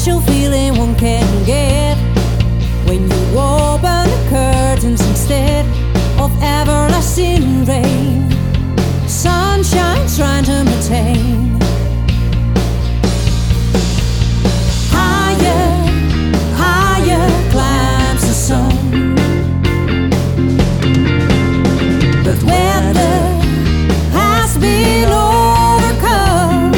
special feeling one can get when you open the curtains instead of everlasting rain. Sunshine trying to maintain. Higher, higher climbs the sun, but weather has been overcome.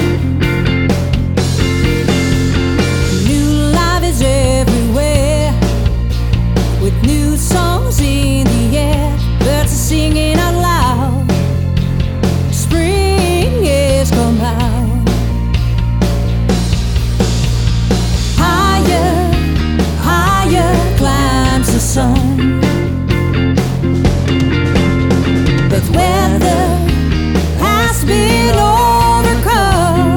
New life is everywhere, with new songs in the air. Birds are singing out loud. Spring is come out. Higher, higher climbs the sun, but weather has been overcome.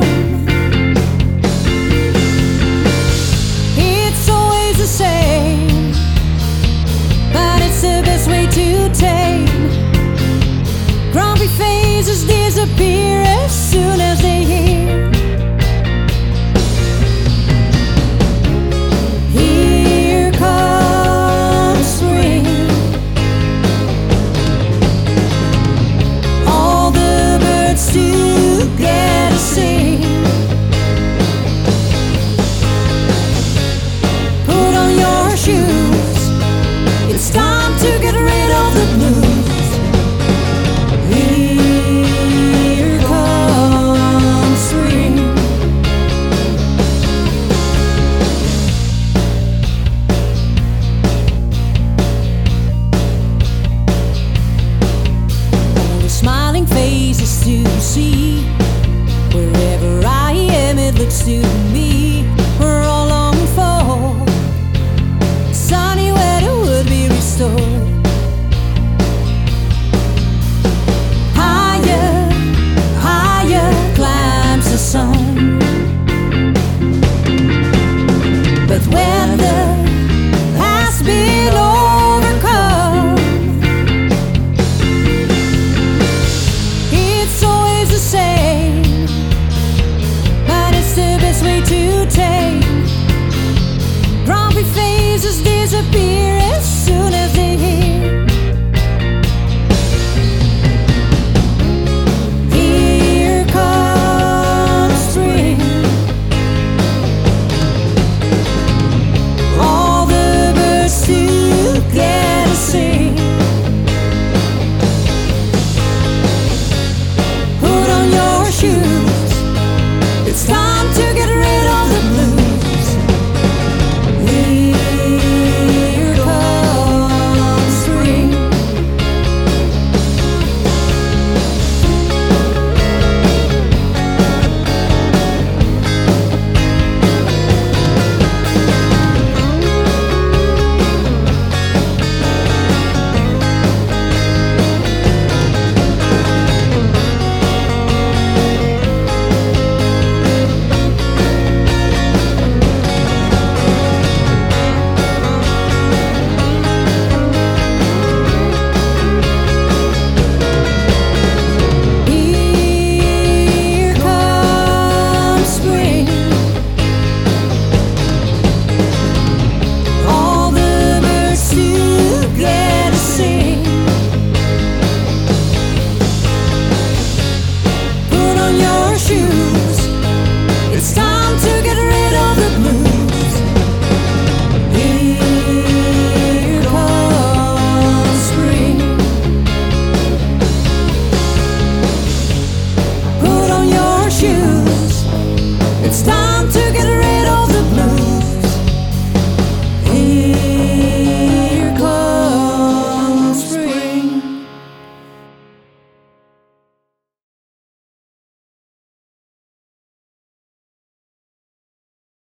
It's always the same, but it's the best way to tame. Grumpy faces disappear as